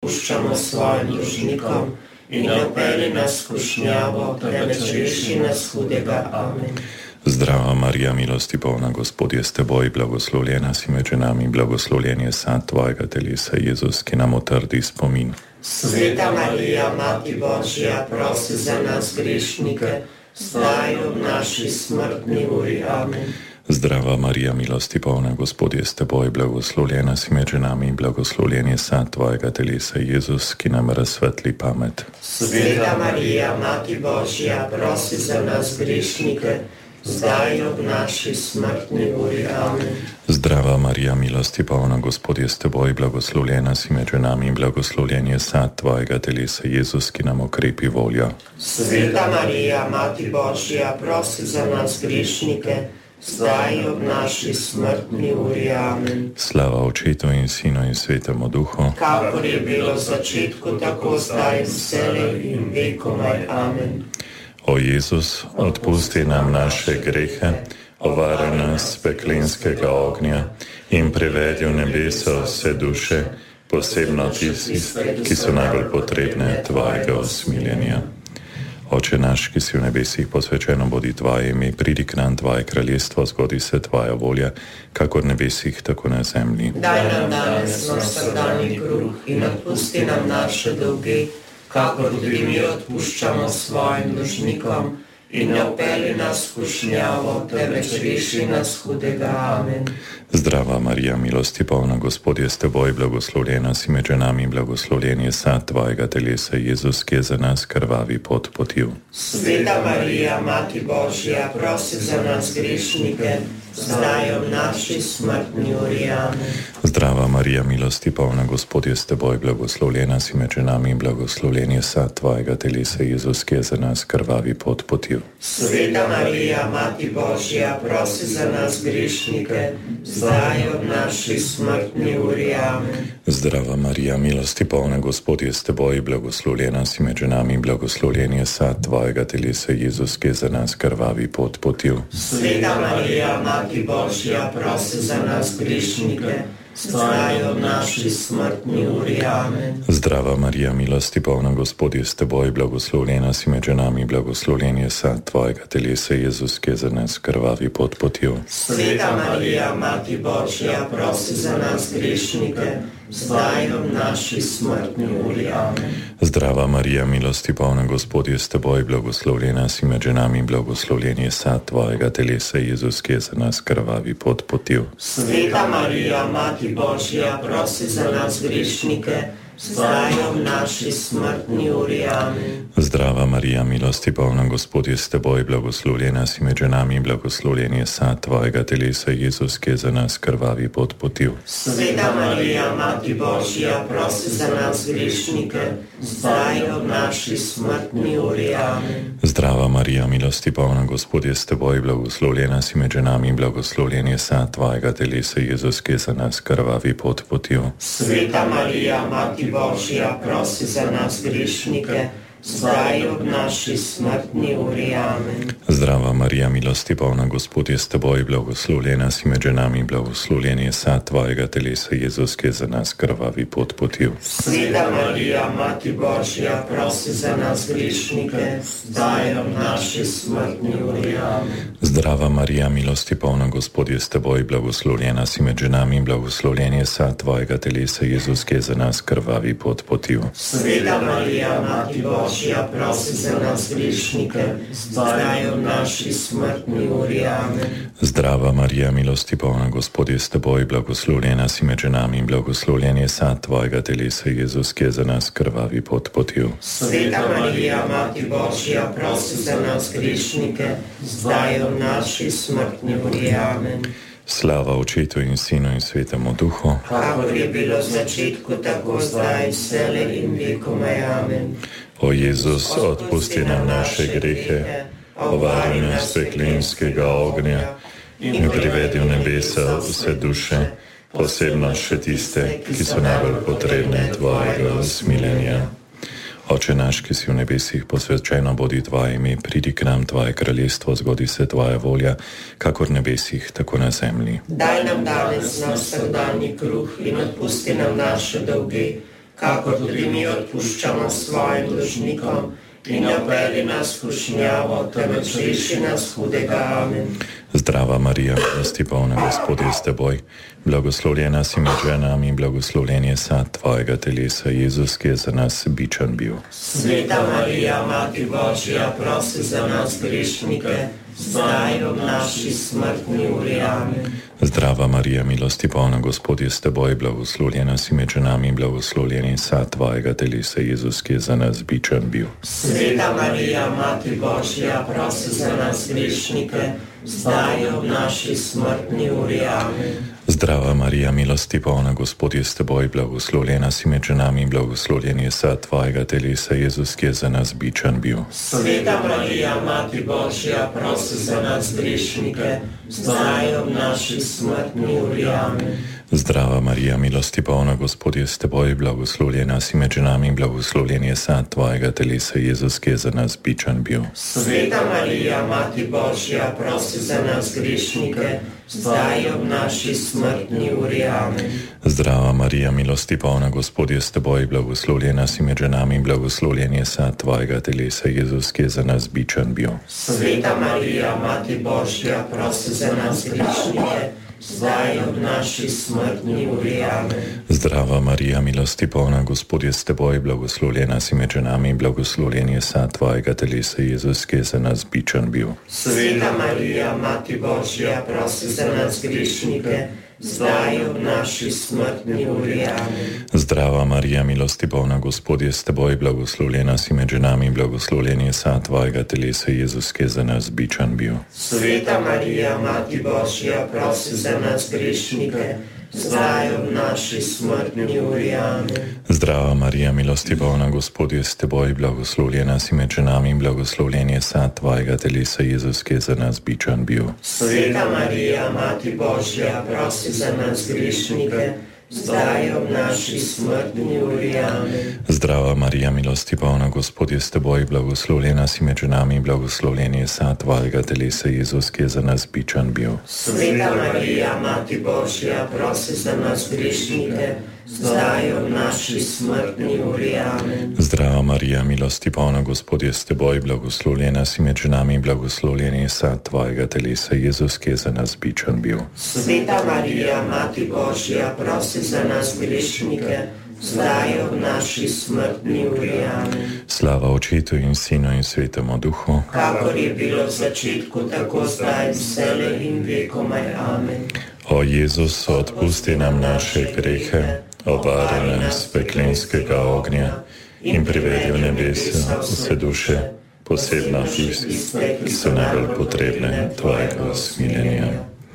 odpuščamo svojim dolžnikom in ne vpelji nas v skušnjavo, temveč reši nas hudega. Amen. Zdrava Marija, milosti polna, Gospod je s teboj, blagoslovljena si med ženami, blagoslovljen je sad tvojega telesa, Jezus, ki nam utrdi spomin. Sveta Marija, Mati Božja, prosi za nas grešnike, zdaj in ob naši smrtni uri. Amen. Zdrava Marija, milosti polna, Gospod je s teboj, blagoslovljena si med ženami, blagoslovljen je sad tvojega telesa, Jezus, ki nam razsvetli pamet. Sveta Marija, Mati Božja, prosi za nas grešnike, zdaj in ob naši smrtni uri. Amen. Zdrava Marija, milosti polna, Gospod je s teboj, blagoslovljena si med ženami, blagoslovljen je sad tvojega telesa, Jezus, ki nam okrepi voljo. Sveta Marija, Mati Božja, prosi za nas grešnike, zdaj in ob naši smrtni uri. Amen. Slava Očetu in Sinu in Svetemu Duhu, kakor je bilo v začetku, tako zdaj in vselej in vekomaj. Amen. O Jezus, odpusti nam naše grehe, ovaraj nas peklenskega ognja in privedi v nebesa vse duše, posebno tistih, ki so najbolj potrebne tvojega usmiljenja. Oče naš, ki si v nebesih, posvečeno bodi tvoje ime, pridi k nam tvoje kraljestvo, zgodi se tvoja volja, kakor v nebesih, tako na zemlji. Daj nam danes naš vsakdanji kruh in odpusti nam naše dolge, kakor tudi mi odpuščamo svojim dolžnikom, in ne vpelji nas v skušnjavo, temveč reši nas hudega. Amen. Zdrava Marija, milosti polna, Gospod je s teboj, blagoslovljena si med ženami, blagoslovljen je sad tvojega telesa, Jezus, ki je za nas krvavi pot potil. Sveta Marija, Mati Božja, prosi za nas grešnike, zdaj ob naši smrtni uri. Amen. Zdrava Marija, milosti polna, Gospod je s teboj, blagoslovljena si med ženami, blagoslovljen je sad tvojega telesa, Jezus, ki je za nas krvavi pot potil. Sveta Marija, Mati Božja, prosi za nas grešnike, zdaj ob naši smrtni uri. Amen. Zdrava Marija, milosti polna, Gospod je s teboj, blagoslovljena si med ženami, blagoslovljen je sad tvojega telesa, Jezus, ki je za nas krvavi pot potil. Sveta Marija, Mati Božja, prosi za nas grešnike, zdaj ob naši smrtni uri. Amen. Zdrava Marija, milosti polna, Gospod je s teboj, blagoslovljena si med ženami, blagoslovljen je sad tvojega telesa, Jezus, ki je za nas krvavi pot potil. Sveta Marija, Mati Božja, prosi za nas grešnike, zdaj ob naši smrtni uri. Amen. Zdrava Marija, milosti polna, Gospod je s teboj, blagoslovljena si med ženami, blagoslovljen je sad tvojega telesa, Jezus, ki je za nas krvavi pot potil. Sveta Marija, Mati Božja, prosi za nas grešnike, zdaj ob naši smrtni uri. Amen. Zdrava Marija, milosti polna, Gospod je s teboj, blagoslovljena si med ženami, blagoslovljen je sad tvojega telesa, Jezus, ki je za nas krvavi pot potil. Sveta Marija, Mati Božja, prosi za nas grešnike, zdaj ob naši smrtni uri. Amen. Zdrava Marija, milosti polna, Gospod je s teboj, blagoslovljena si med ženami, blagoslovljen je sad tvojega telesa, Jezus, ki je za nas krvavi pot potil. Sveta Marija, Mati Božja, prosi za nas grešnike, zdaj ob naši smrtni uri. Amen. Zdrava Marija, milosti polna, Gospod je s teboj, blagoslovljena si med ženami, blagoslovljen je sad tvojega telesa, Jezus, ki je za nas krvavi pot potil. Sveta Marija, Mati Božja, prosi za nas grešnike, zdaj ob naši smrtni uri. Amen. Zdrava Marija, milosti polna, Gospod je s teboj, blagoslovljena si med ženami, blagoslovljen je sad tvojega telesa, Jezus, ki je za nas krvavi pot potil. Sveta Marija, Mati Božja, prosi za nas grešnike, zdaj ob naši smrtni uri. Amen. Zdrava Marija, milosti polna, Gospod je s teboj, blagoslovljena si med ženami, blagoslovljen je sad tvojega telesa, Jezus, ki je za nas krvavi pot potil. Sveta Marija, Mati Božja, prosi za nas grešnike, zdaj ob naši smrtni uri. Amen. Slava Očetu in Sinu in Svetemu Duhu, kakor je bilo v začetku, tako zdaj in vselej in vekomaj. Amen. O Jezus, odpusti nam naše grehe, ovari nas peklenskega ognja in privedi v nebesa vse duše, posebno še tiste, ki so najbolj potrebne tvojega usmiljenja. Oče naš, ki si v nebesih, posvečeno bodi tvoje ime, pridi k nam tvoje kraljestvo, zgodi se tvoja volja, kakor v nebesih, tako na zemlji. Daj nam danes naš vsakdanji kruh in odpusti nam naše dolge, kakor tudi mi odpuščamo svojim dolžnikom, in ne vpelji nas v skušnjavo, temveč reši nas hudega. Amen. Zdrava Marija, milosti polna, Gospod je s teboj, blagoslovljena si med ženami in blagoslovljen je sad tvojega telesa, Jezus, ki je za nas bičan bil. Sveta Marija, Mati Božja, prosi za nas grešnike, zdaj ob naši smrtni uri. Amen. Zdrava Marija, milosti polna, Gospod je s teboj, blagoslovljena si med ženami in blagoslovljen je sad tvojega telesa, Jezus, ki je za nas bičan bil. Sveta Marija, Mati Božja, prosi za nas grešnike, zdaj ob naši smrtni uri. Amen. Zdrava Marija, milosti polna, Gospod je s teboj, blagoslovljena si med ženami in blagoslovljen je sad tvojega telesa, Jezus, ki je za nas bičan bil. Sveta Marija, Mati Božja, prosi za nas grešnike, zdaj ob naši smrtni uri. Amen. Zdrava Marija, milosti polna, Gospod je s teboj, blagoslovljena si med ženami in blagoslovljen je sad tvojega telesa, Jezus, ki je za nas bičan bil. Sveta Marija, Mati Božja, prosi za nas grešnike, zdaj ob naši smrtni uri. Amen. Zdrava Marija, milosti polna, Gospod je s teboj, blagoslovljena si med ženami in blagoslovljen je sad tvojega telesa, Jezus, ki je za nas bičan bil. Sveta Marija, Mati Božja, prosi za nas grešnike, zdaj ob naši smrtni uri. Amen. Zdrava Marija, milosti polna, Gospod je s teboj, blagoslovljena si med ženami in blagoslovljen je sad tvojega telesa, Jezus, ki je za nas bičan bil. Sveta Marija, Mati Božja, prosi za nas grešnike, zdaj ob naši smrtni uri. Amen. Zdrava Marija, milosti polna, Gospod je s teboj, blagoslovljena si med ženami in blagoslovljen je sad tvojega telesa, Jezus, ki je za nas bičan bil. Sveta Marija, Mati Božja, prosi za nas grešnike, zdaj ob naši smrtni uri. Amen. Zdrava Marija, milosti polna, Gospod je s teboj, blagoslovljena si med ženami in blagoslovljen je sad tvojega telesa, Jezus, ki je za nas bičan bil. Sveta Marija, Mati Božja, prosi za nas grešnike, zdaj ob naši smrtni uri. Amen. Zdrava Marija, milosti polna, Gospod je s teboj, blagoslovljena si med ženami in blagoslovljen je sad tvojega telesa, Jezus, ki je za nas bičan bil. Sveta Marija, Mati Božja, prosi za nas grešnike, zdaj ob naši smrtni uri. Amen. Zdrava Marija, milosti polna, Gospod je s teboj, blagoslovljena si med ženami in blagoslovljen je sad tvojega telesa, Jezus, ki je za nas bičan bil. Sveta Marija, Mati Božja, prosi za nas grešnike, zdaj ob naši smrtni uri. Amen. Slava Očetu in Sinu in Svetemu Duhu, kakor je bilo v začetku, tako zdaj, vselej in vekomaj. Amen. O Jezus, odpusti nam naše grehe, obvari nas peklenskega ognja in privedi v nebesa vse duše, posebno tiste, ki so najbolj potrebne tvojega usmiljenja.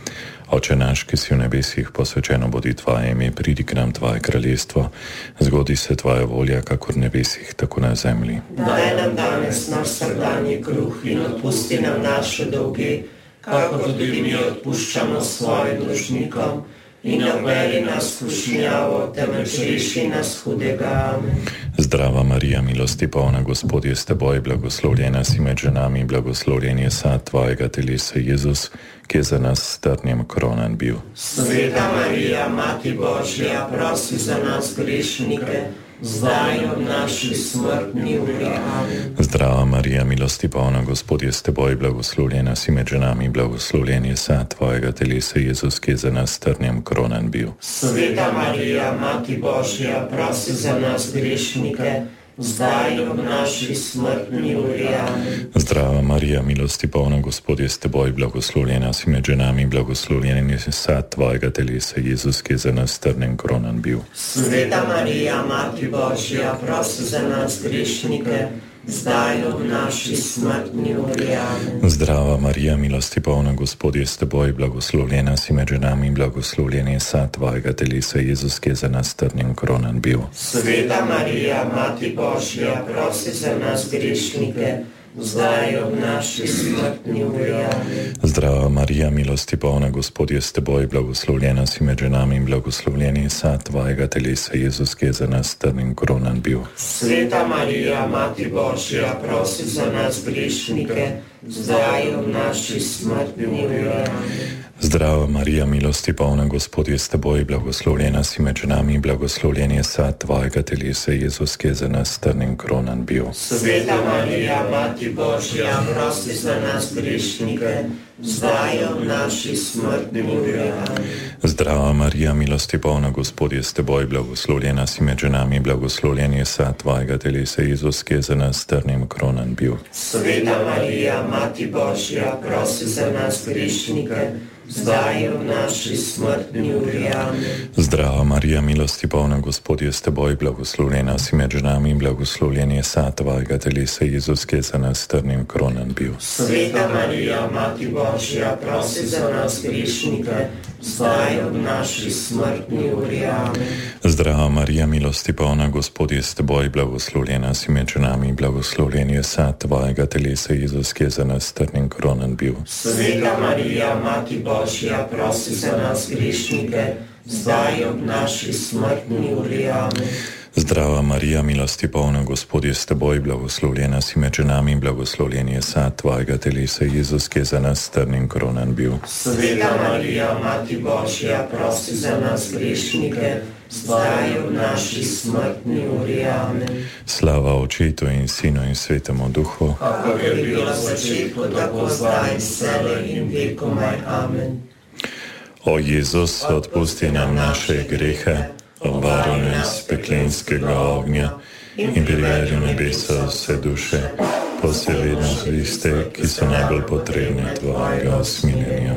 Oče naš, ki si v nebesih, posvečeno bodi tvoje ime, pridi k nam tvoje kraljestvo, zgodi se tvoja volja, kakor v nebesih, tako na zemlji. Daj nam danes naš vsakdanji kruh in odpusti nam naše dolge, kakor tudi mi odpuščamo svojim dolžnikom, in ne vpelji nas v skušnjavo, temveč reši nas hudega. Amen. Zdrava Marija, milosti polna, Gospod je s teboj, blagoslovljena si med ženami in blagoslovljen je sad tvojega telesa, Jezus, ki je za nas s trnjem kronan bil. Sveta Marija, Mati Božja, prosi za nas grešnike, zdaj ob naši smrtni uri. Amen. Zdrava Marija, milosti polna, Gospod je s teboj, blagoslovljena si med ženami in blagoslovljen je sad tvojega telesa, Jezus, ki je za nas s trnjem kronan bil. Sveta Marija, Mati Božja, prosi za nas grešnike, zdaj ob naši smrtni uri. Amen. Zdrava Marija, milosti polna, Gospod je s teboj, blagoslovljena si med ženami in blagoslovljen je sad tvojega telesa, Jezus, ki je za nas s trnjem kronan bil. Sveta Marija, Mati Božja, prosi za nas grešnike, zdaj ob naši smrtni uri. Amen. Zdrava Marija, milosti polna, Gospod je s teboj, blagoslovljena si med ženami in blagoslovljen je sad tvojega telesa, Jezus, ki je za nas s trnjem kronan bil. Sveta Marija, Mati Božja, prosi za nas grešnike, zdaj ob naši smrtni uri. Amen. Zdrava Marija, milosti polna, Gospod je s teboj, blagoslovljena si med ženami in blagoslovljen je sad tvojega telesa, Jezus, ki je za nas s trnjem kronan bil. Sveta Marija, Mati Božja, prosi za nas grešnike, zdaj ob naši smrtni uri. Amen. Zdrava Marija, milosti polna, Gospod je s teboj, blagoslovljena si med ženami, blagoslovljen je sad tvojega telesa, Jezus, ki je za nas strn in kronan bil. Sveta Marija, Mati Božja, prosi za nas grešnike, zdaj je v naši smrtni uri. Zdrava Marija, milosti polna, Gospod je s teboj, blagoslovljena si med ženami, blagoslovljen je sad tvojega telesa, Jezus, ki je za nas strn in kronan bil. Sveta Marija, Mati Božja, prosi za nas grešnike, zdaj je v naši smrtni uri. Zdrava Marija, milosti polna, Gospod je s teboj, blagoslovljena si med ženami, blagoslovljen je sad tvojega telesa, Jezus, ki je za nas strn in kronan bil. Sveta Marija, Mati Božja, prosi za nas grešnike, zdaj je v naši smrtni uri. Zdrava Marija, milosti polna, Gospod je s teboj, blagoslovljena si med ženami, blagoslovljen je sad tvojega telesa, Jezus, ki je za nas strn in kronan bil. Sveta Marija, Mati Božja, prosi za nas grešnike, zdaj je v naši smrtni uri. Zdrava Marija, milosti polna, Gospod je s teboj, blagoslovljena si med ženami, blagoslovljen je sad tvojega telesa, Jezus, ki je za nas strn in kronan bil. Sveta Marija, Mati Božja, prosi za nas grešnike, zdaj je v naši smrtni uri. Slava Očetu in Sinu in Svetemu Duhu, kakor je bilo v začetku, tako zdaj in vselej in vekomaj. Amen. O Jezus, odpusti nam naše grehe, obvaruj nas peklenskega ognja in privedi v nebesa vse duše, posebej tiste, ki so najbolj potrebne tvojega usmiljenja.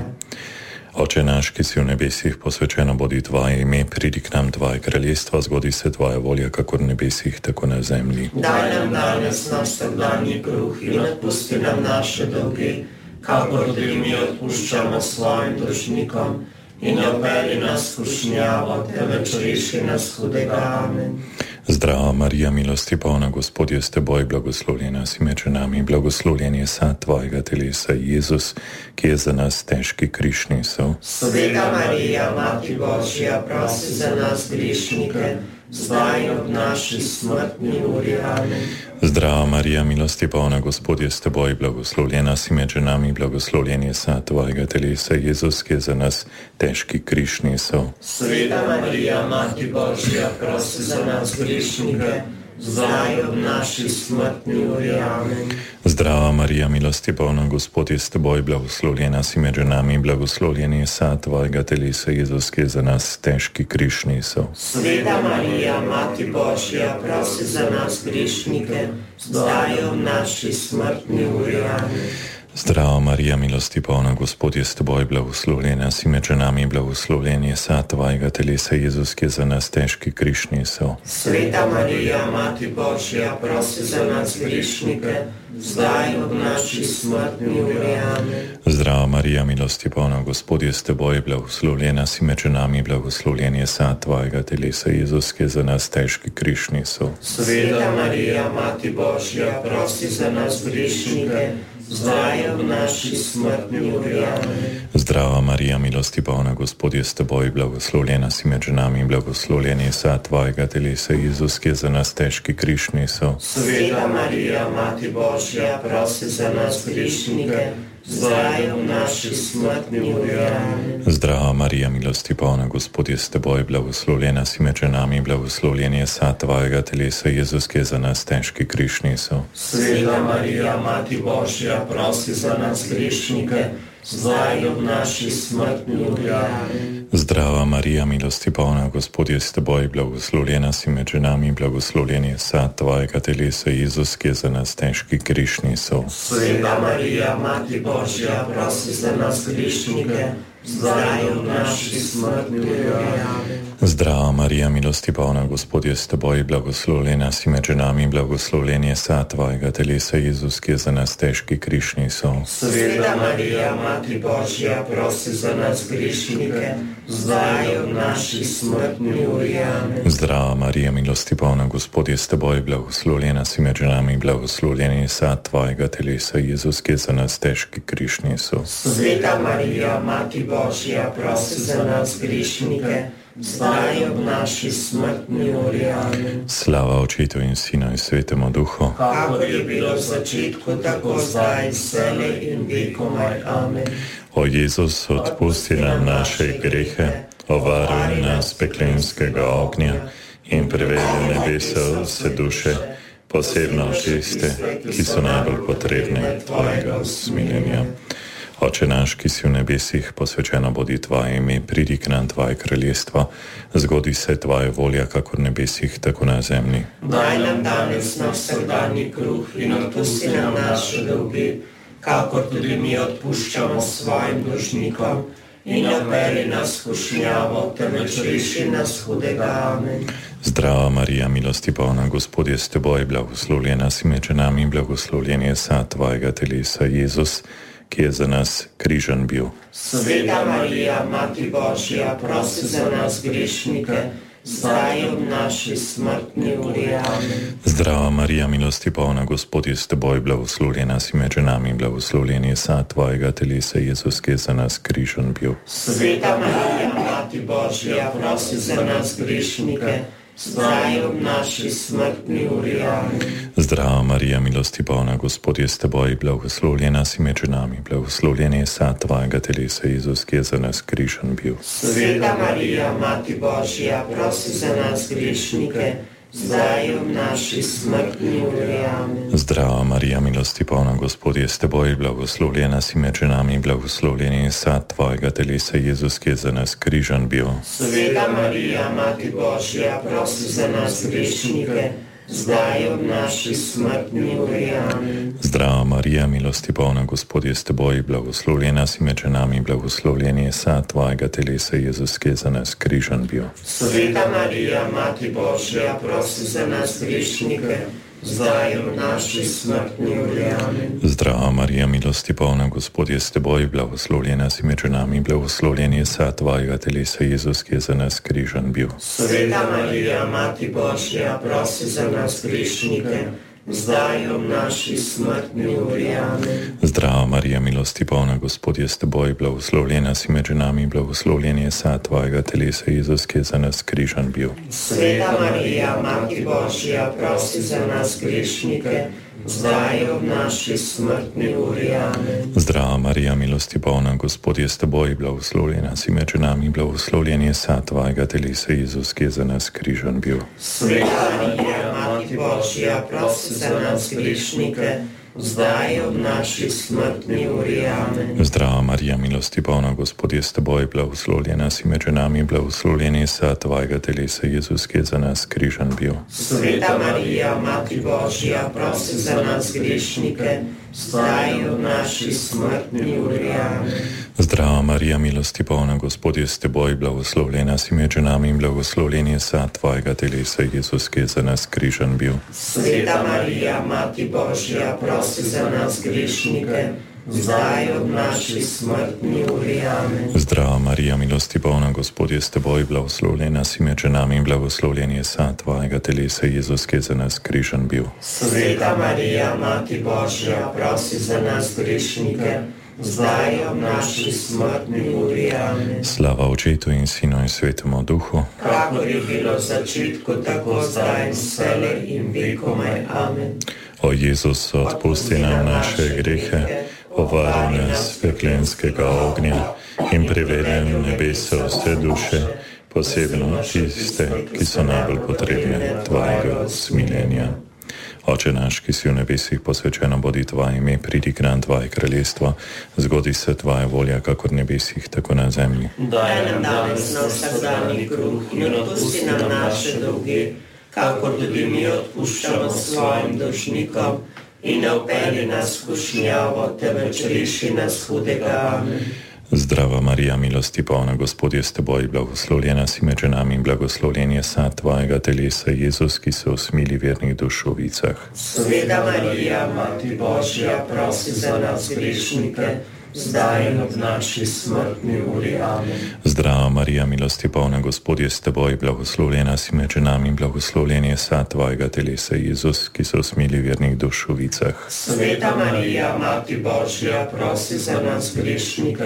Oče naš, ki si v nebesih, posvečeno bodi tvoje ime, pridi k nam tvoje kraljestvo, zgodi se tvoja volja, kakor v nebesih, tako na zemlji. Daj nam danes naš vsakdanji kruh in odpusti nam naše dolge, kakor tudi mi odpuščamo svojim dolžnikom, in ne vpelji nas v skušnjavo, temveč reši nas hudega. Amen. Zdrava Marija, milosti polna, Gospod je s teboj, blagoslovljena si med ženami, blagoslovljen je sad tvojega telesa, Jezus, ki je za nas težki križ nesel. Sveta Marija, Mati Božja, prosi za nas grešnike, zdaj je v naši smrtni uri. Amen. Zdrava Marija, milosti polna, Gospod je s teboj, blagoslovljena si med ženami, blagoslovljen je sad tvojega telesa, Jezus, ki je za nas težki križ nesel. Sveta Marija, Mati Božja, prosi za nas grešnike, zdaj je v naši smrtni uri. Amen. Zdrava Marija, milosti polna, Gospod je s teboj, blagoslovljena si med ženami, blagoslovljen je sad tvojega telesa, Jezus, ki je za nas težki križ nesel. Sveta Marija, Mati Božja, prosi za nas grešnike, zdaj je v naši smrtni uri. Amen. Zdrava Marija, milosti polna, Gospod je s teboj, blagoslovljena si med ženami, blagoslovljen je sad tvojega telesa, Jezus, ki je za nas težki križ nesel. Sveta Marija, Mati Božja, prosi za nas grešnike, zdaj je v naši smrtni uri. Amen. Zdrava Marija, milosti polna, Gospod je s teboj, blagoslovljena si med ženami, blagoslovljen je sad tvojega telesa, Jezus, ki je za nas težki križ nesel. Sveta Marija, Mati Božja, prosi za nas grešnike, zdaj je v naši smrtni uri. Amen. Zdrava Marija, milosti polna, Gospod je s teboj, blagoslovljena si med ženami, blagoslovljen je sad tvojega telesa, Jezus, ki je za nas težki križ nesel. Sveta Marija, Mati Božja, prosi za nas grešnike, zdaj je v naši smrtni uri. Amen. Zdrava Marija, milosti polna, Gospod je s teboj, blagoslovljena si med ženami, blagoslovljen je sad tvojega telesa, Jezus, ki je za nas težki križ nesel. Sveta Marija, Mati Božja, prosi za nas grešnike, zdaj je v naši smrtni uri. Amen. Zdrava Marija, milosti polna, Gospod je s teboj, blagoslovljena si med ženami, blagoslovljen je sad tvojega telesa, Jezus, ki je za nas težki križ nesel. Sveta Marija, Mati Božja, prosi za nas grešnike, zdaj je v naši smrtni uri. Amen. Zdrava Marija, milosti polna, Gospod je s teboj, blagoslovljena si med ženami, blagoslovljen je sad tvojega telesa, Jezus, ki je za nas težki križ nesel. Sveta Marija, Mati Božja, prosi za nas grešnike, zdaj je v naši smrtni uri. Amen. Zdrava Marija, milosti polna, Gospod je s teboj, blagoslovljena si med ženami, blagoslovljen je sad tvojega telesa, Jezus, ki je za nas težki križ nesel. Sveta Marija, Mati Božja, prosi za nas grešnike, zdaj ob naši smrtni uri. Amen. Slava Očetu in Sinu in Svetemu Duhu, Kakor je bilo v začetku, tako zdaj, vselej in vekomaj. Amen. O Jezus, odpusti nam naše grehe, ovaruj nas peklenskega ognja in privedi v nebesa vse duše, posebno tiste, ki so najbolj potrebne tvojega usmiljenja. Oče naš, ki si v nebesih, posvečeno bodi tvoje ime, pridi k nam tvoje kraljestvo, zgodi se tvoja volja, kakor v nebesih, tako na zemlji. Daj nam danes naš vsakdanji kruh in odpusti nam naše dolge, kakor tudi mi odpuščamo svojim dolžnikom, in ne vpelji nas v skušnjavo, temveč reši nas hudega. Amen. Zdrava Marija, milosti polna, Gospod je s teboj, blagoslovljena si med ženami in blagoslovljen je sad tvojega telesa, Jezus, ki je za nas križan bil. Sveta Marija, Mati Božja, prosi za nas grešnike, zdaj ob naši smrtni uri. Amen. Zdrava Marija, milosti polna, Gospod je s teboj, blagoslovljena si med ženami in blagoslovljen je sad tvojega telesa, Jezus, ki je za nas križan bil. Sveta Marija, Mati Božja, prosi za nas grešnike, zdaj ob naši smrtni uri. Amen. Zdrava Marija, milosti polna, Gospod je s teboj, blagoslovljena si med ženami, blagoslovljen je sad tvojega telesa, Jezus, ki je za nas križan bil. Sveta Marija, Mati Božja, prosi za nas grešnike, zdaj ob naši smrtni uri. Amen. Zdrava Marija, milosti polna, Gospod je s teboj, blagoslovljena si med ženami, blagoslovljen je sad tvojega telesa, Jezus, ki je za nas križan bil. Sveta Marija, Mati Božja, prosi za nas grešnike, zdaj ob naši smrtni uri. Amen. Zdrava Marija, milosti polna, Gospod je s teboj, blagoslovljena si med ženami, blagoslovljen je sad tvojega telesa, Jezus, ki je za nas križan bil. Sveta Marija, Mati Božja, prosi za nas grešnike, zdaj ob naši smrtni uri. Amen. Zdrava Marija, milosti polna, Gospod je s teboj, blagoslovljena si med ženami, blagoslovljen je sad tvojega telesa, Jezus, ki je za nas križan bil. Sveta Marija, Mati Božja, prosi za nas grešnike, zdaj ob naši smrtni uri. Amen. Zdrava Marija, milosti polna, Gospod je s teboj, blagoslovljena si med ženami, blagoslovljen je sad tvojega telesa, Jezus, ki je za nas križan bil. Sveta Marija, Mati Božja, prosi za nas grešnike, zdaj ob naši smrtni uri. Amen. Zdrava Marija, milosti polna, Gospod je s teboj, blagoslovljena si med ženami, blagoslovljen je sad tvojega telesa, Jezus, ki je za nas križan bil. Sveta Marija, Mati Božja, prosi za nas grešnike, zdaj ob naši smrtni uri. Amen. Zdrava Marija, milosti polna, Gospod je s teboj, blagoslovljena si med ženami, blagoslovljen je sad tvojega telesa, Jezus, ki je za nas križan bil. Sveta Marija, Mati Božja, prosi za nas grešnike, zdaj ob naši smrtni uri. Amen. Zdrava Marija, milosti polna, Gospod je s teboj, blagoslovljena si med ženami in blagoslovljen je sad tvojega telesa, Jezus, ki je za nas križan bil. Sveta Marija, Mati Božja, prosi za nas grešnike, zdaj ob naši smrtni uri. Amen. Zdrava Marija, milosti polna, Gospod je s teboj, blagoslovljena si med ženami in blagoslovljen je sad tvojega telesa, Jezus, ki je za nas križan bil. Sveta Marija, Mati Božja, prosi za nas grešnike, zdaj ob naši smrtni uri. Amen. Slava Očetu in Sinu in Svetemu Duhu, kakor je bilo v začetku, tako zdaj in vselej in vekomaj. Amen. O Jezus, odpusti nam naše grehe, ovaruj nas peklenskega ognja in privedi v nebesa vse duše, posebno tiste, ki so najbolj potrebne tvojega usmiljenja. Oče naš, ki si v nebesih, posvečeno bodi tvoje ime, pridi k nam tvoje kraljestvo, zgodi se tvoja volja, kakor v nebesih, tako na zemlji. Daj nam danes naš vsakdanji kruh in odpusti nam naše dolge, kakor tudi mi odpuščamo svojim dolžnikom, in ne vpelji nas v skušnjavo, temveč reši nas hudega. Amen. Zdrava Marija, milosti polna, Gospod je s teboj, blagoslovljena si med ženami in blagoslovljen je sad tvojega telesa, Jezus, ki se usmili vernih duš v vicah. Sveta Marija, Mati Božja, prosi za nas grešnike, zdaj in ob naši smrtni uri. Amen. Zdrava Marija, milosti polna, Gospod je s teboj, blagoslovljena si med ženami in blagoslovljen je sad tvojega telesa, Jezus, ki se usmili vernih duš v vicah. Sveta Marija, Mati Božja, prosi za nas grešnike,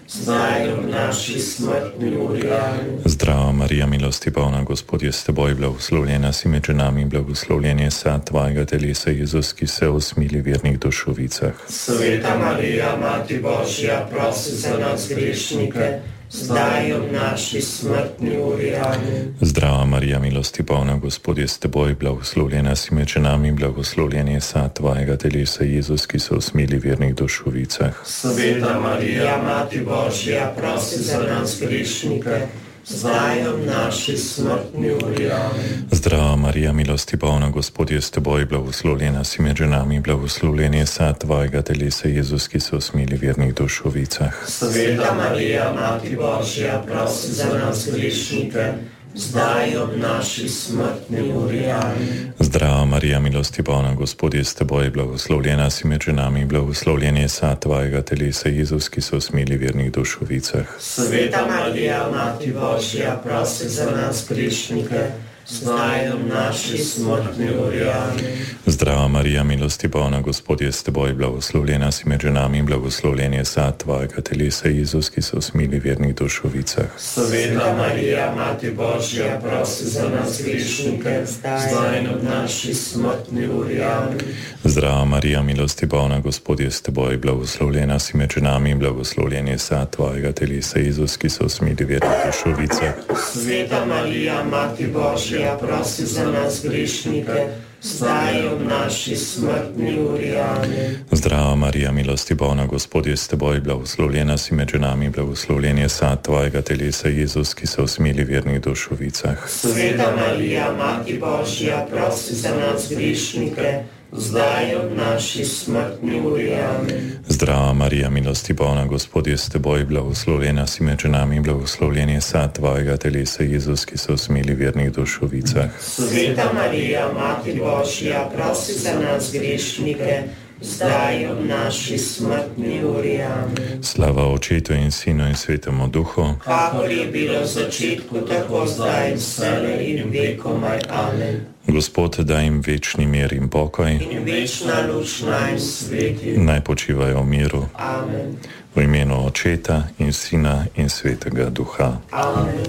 zdaj ob naši smrtni uri. Amen. Zdrava Marija, milosti polna, Gospod je s teboj, blagoslovljena si med ženami, blagoslovljen je sad tvojega telesa, Jezus, ki se usmili vernih duš v vicah. Sveta Marija, Mati Božja, prosi za nas grešnike, zdaj ob naši smrtni uri. Amen. Zdrava Marija, milosti polna, Gospod je s teboj, blagoslovljena si med ženami, blagoslovljen je sad tvojega telesa, Jezus, ki se usmili vernih duš v vicah. Sveta Marija, Mati Božja, prosi za nas grešnike, zdaj ob naši smrtni uri. Amen. Zdrava Marija, milosti polna, Gospod je s teboj, blagoslovljena si med ženami, blagoslovljen je sad tvojega telesa, Jezus, ki se usmili vernih duš v vicah. Sveta Marija, Mati Božja, prosi za nas grešnike, zdaj ob naši smrtni uri. Amen. Zdrava Marija, milosti polna, Gospod je s teboj, blagoslovljena si med ženami, blagoslovljen je sad tvojega telesa, Jezus, ki se usmili vernih duš v vicah. Sveta Marija, Mati Božja, prosi za nas grešnike, zdaj ob naši smrtni uri. Amen. Zdrava Marija, milosti polna, Gospod je s teboj, blagoslovljena si med ženami, blagoslovljen je sad tvojega telesa, Jezus, ki se usmili vernih duš v vicah. Sveta Marija, Mati Božja, prosi za nas grešnike, zdaj ob naši smrtni uri. Amen. Zdrava Marija, milosti polna, Gospod je s teboj, blagoslovljena si med ženami, blagoslovljen je sad tvojega telesa, Jezus, ki se usmili vernih duš v vicah. Sveta Marija, Mati Božja, prosi za nas grešnike, zdaj ob naši smrtni uri. Amen. Zdrava Marija, milosti polna, Gospod je s teboj, blagoslovljena si med ženami, blagoslovljen je sad tvojega telesa, Jezus, ki se usmili vernih duš v vicah. Sveta Marija, Mati Božja, prosi za nas grešnike, zdaj ob naši smrtni uri. Amen. Zdrava Marija, milosti polna, Gospod je s teboj, blagoslovljena si med ženami, blagoslovljen je sad tvojega telesa, Jezus, ki se usmili vernih duš v vicah. Sveta Marija, Mati Božja, prosi za nas grešnike, zdaj ob naši smrtni uri. Amen. Slava Očetu in Sinu in Svetemu Duhu, kakor je bilo v začetku, tako zdaj in vselej in vekomaj. Amen. Gospod, daj jim večni mir in pokoj, In večna luč naj sveti. naj počivajo v miru. Amen. V imenu Očeta in Sina in Svetega Duha. Amen.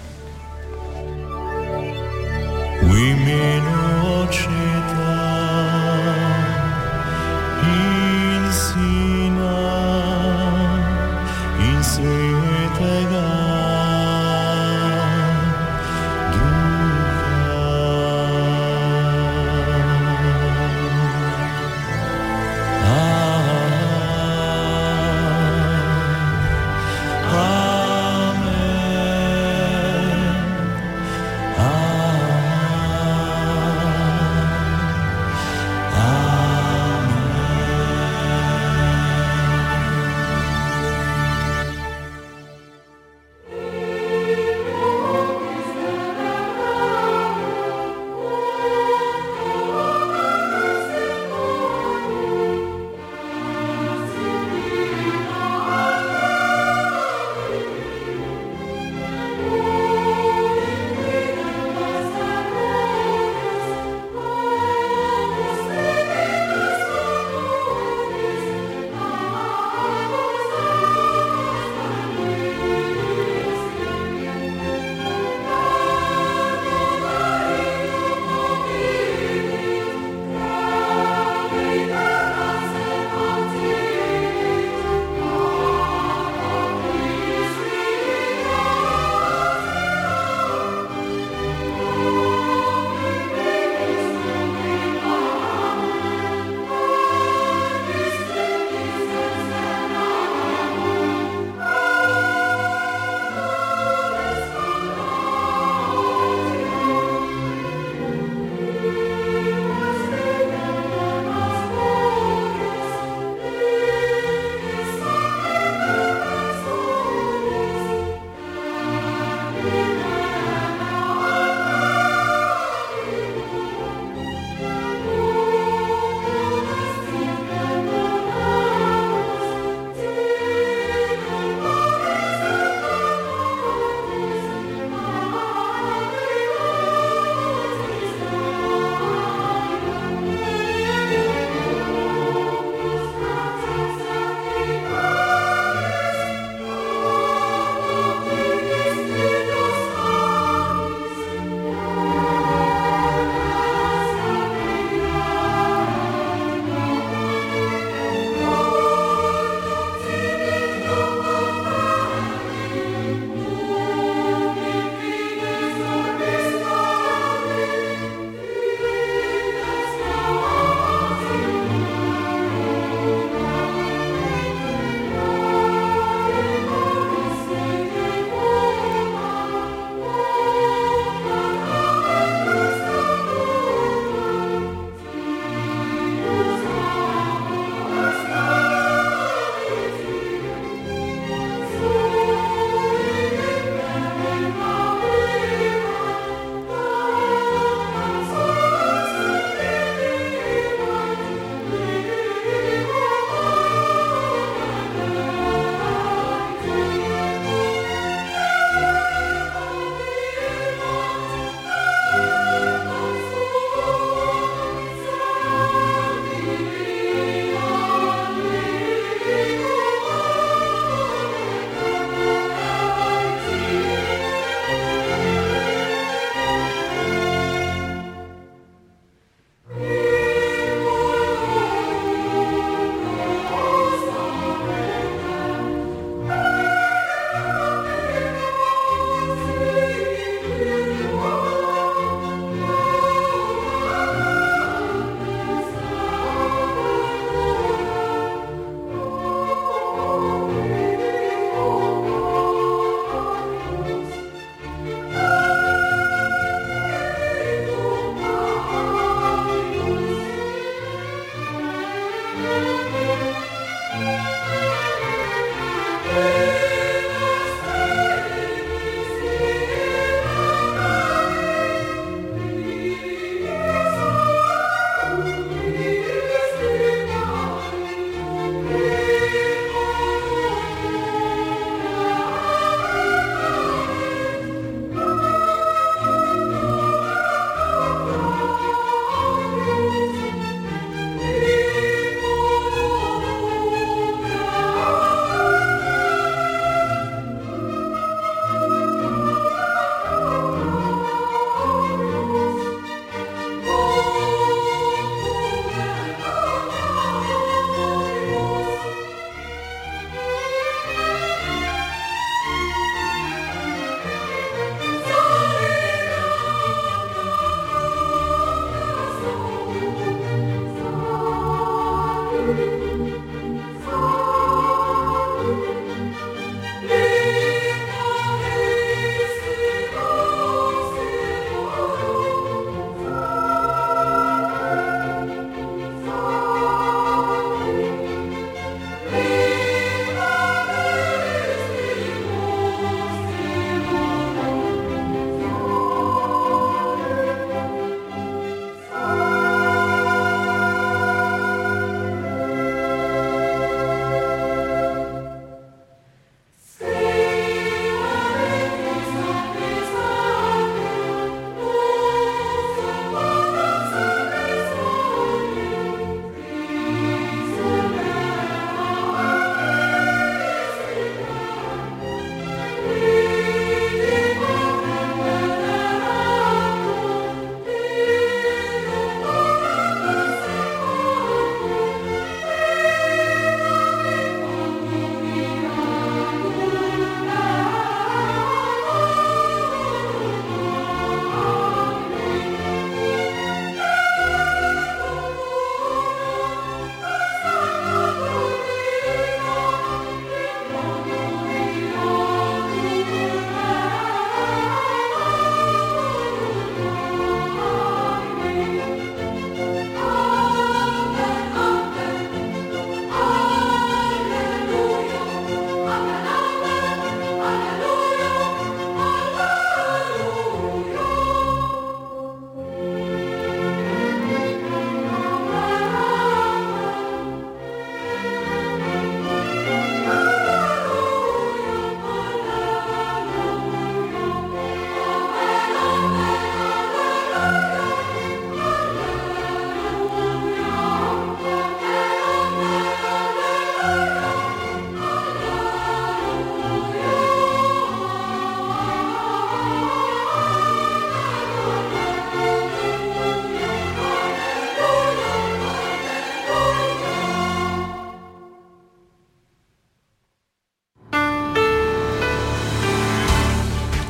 V imenu Očeta in Sina in Svetega Duha.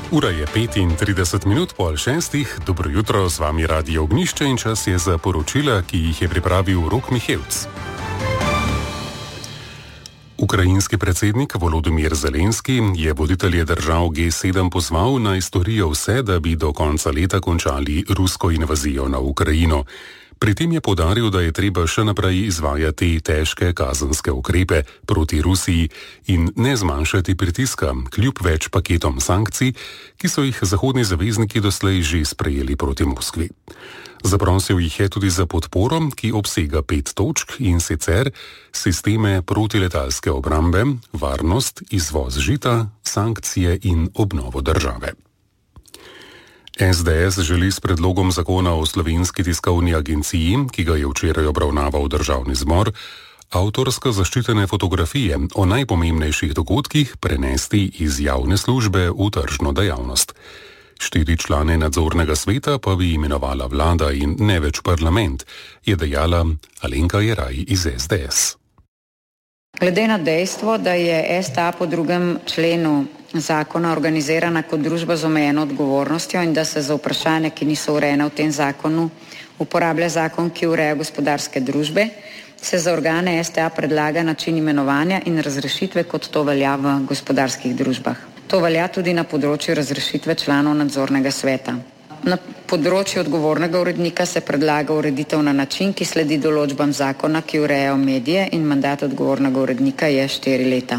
Ura je 5:35, dobro jutro, z vami Radio Ognjišče in čas je za poročila, ki jih je pripravil Rok Mihevc. Ukrajinski predsednik Volodymyr Zelenski je voditelje držav G7 pozval, naj storijo vse, da bi do konca leta končali rusko invazijo na Ukrajino. Pri tem je poudaril, da je treba še naprej izvajati težke kazenske ukrepe proti Rusiji in ne zmanjšati pritiska, kljub več paketom sankcij, ki so jih zahodni zavezniki doslej že sprejeli proti Moskvi. Zaprosil jih je tudi za podporo, ki obsega 5 točk, in sicer sisteme protiletalske obrambe, varnost, izvoz žita, sankcije in obnovo države. SDS želi s predlogom zakona o Slovenski tiskovni agenciji, ki ga je včeraj obravnaval Državni zbor, avtorsko zaščitene fotografije o najpomembnejših dogodkih prenesti iz javne službe v tržno dejavnost. 4 člane nadzornega sveta pa bi imenovala vlada in ne več parlament, je dejala Alenka Jeraj iz SDS. Glede na dejstvo, da je STA po 2. členu zakona organizirana kot družba z omejeno odgovornostjo in da se za vprašanja, ki niso urejena v tem zakonu, uporablja zakon, ki ureja gospodarske družbe, se za organe STA predlaga način imenovanja in razrešitve, kot to velja v gospodarskih družbah. To velja tudi na področju razrešitve članov nadzornega sveta. Na področju odgovornega urednika se predlaga ureditev na način, ki sledi določbam zakona, ki urejajo medije, in mandat odgovornega urednika je 4 leta.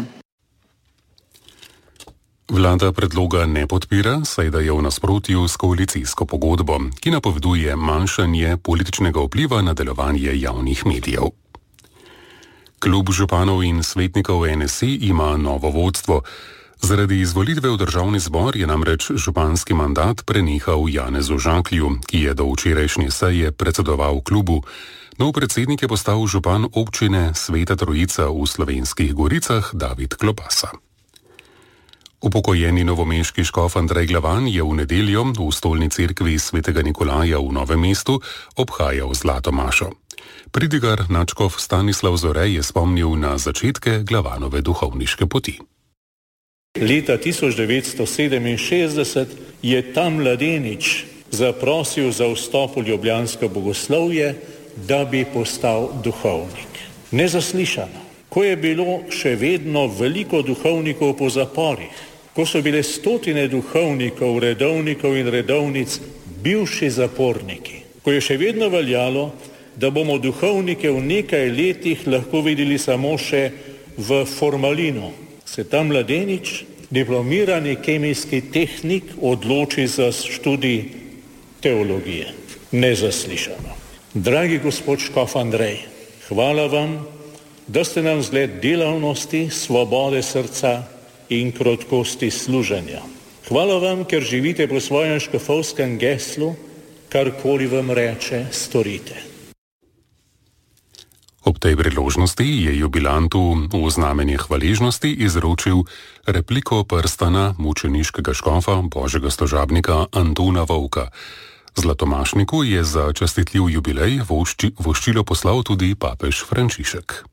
Vlada predloga ne podpira, saj da je v nasprotju s koalicijsko pogodbo, ki napoveduje manjšanje političnega vpliva na delovanje javnih medijev. Klub županov in svetnikov NSI ima novo vodstvo. Zaradi izvolitve v Državni zbor je namreč županski mandat prenehal Janezu Žaklju, ki je do včerajšnje seje predsedoval klubu. Nov predsednik je postal župan občine Sveta Trojica v Slovenskih Goricah David Klopasa. Upokojeni novomeški škof Andrej Glavan je v nedeljo v stolni cerkvi Svetega Nikolaja v Novem mestu obhajal zlato mašo. Pridigar nadškof Stanislav Zorej je spomnil na začetke Glavanove duhovniške poti. Leta 1967 je ta mladenič zaprosil za vstop v ljubljansko bogoslovje, da bi postal duhovnik. Nezaslišano. Ko je bilo še vedno veliko duhovnikov po zaporih, ko so bile stotine duhovnikov, redovnikov in redovnic bivši zaporniki, ko je še vedno veljalo, da bomo duhovnike v nekaj letih lahko videli samo še v formalinu, se ta mladenič, diplomirani kemijski tehnik, odloči za študij teologije. Nezaslišano. Dragi gospod škof Andrej, hvala vam, da ste nam zgled delavnosti, svobode srca in krotkosti služenja. Hvala vam, ker živite po svojem škofovskem geslu, karkoli vam reče, storite. Ob tej priložnosti je jubilantu v znamenje hvaležnosti izročil repliko prstana mučeniškega škofa božjega služabnika Antona Vovka. Zlatomašniku je za častitljiv jubilej voščilo poslal tudi papež Frančišek.